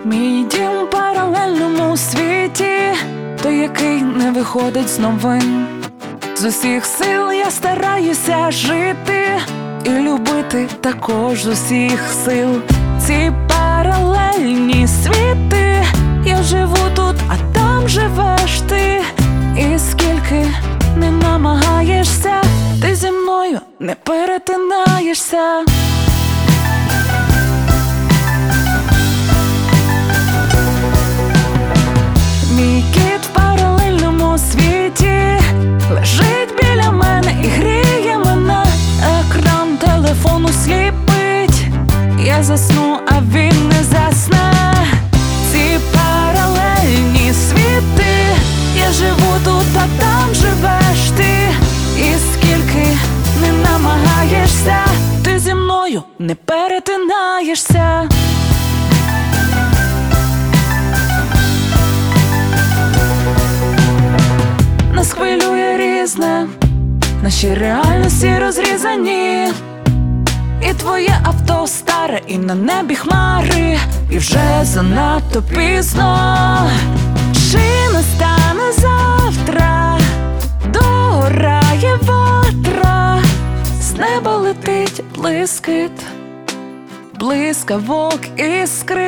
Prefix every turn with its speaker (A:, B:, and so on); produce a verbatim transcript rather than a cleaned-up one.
A: Мій дім в паралельному світі, той, який не виходить з новин. З усіх сил я стараюся жити і любити також з усіх сил. Ці паралельні світи, я живу тут, а там живеш ти. І скільки не намагаєшся, ти зі мною не перетинаєшся. Мій кіт в паралельному світі лежить біля мене і гріє мене. Екран телефону сліпить, я засну, а він не засне. Ці паралельні світи, я живу тут, а там живеш ти. І скільки не намагаєшся, ти зі мною не перетинаєшся. Нас хвилює різне, наші реальності розрізані. І твоє авто старе, і на небі хмари, і вже занадто пізно. Чи настане завтра, догорає ватра, з неба летить блискит, блискавок іскри.